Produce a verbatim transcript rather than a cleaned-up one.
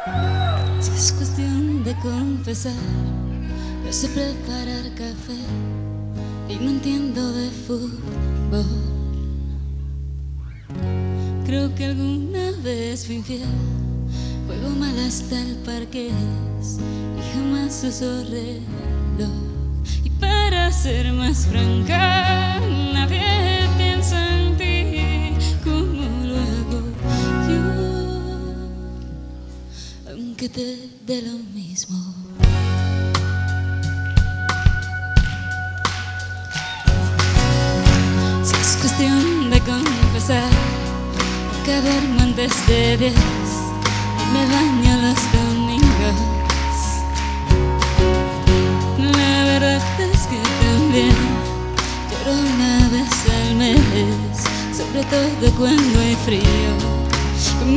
Si es cuestión de confesar, yo sé preparar café y no entiendo de fútbol. Creo que alguna vez fui infiel, juego mal hasta el parqués y jamás uso reloj. Y para ser más franca, nadie piensa en ti como lo hago yo, aunque te dé lo mismo. Si es cuestión de confesar, que duermo antes de diez y me baño los domingos. La verdad es que también lloro una vez al mes, sobre todo cuando hay frío.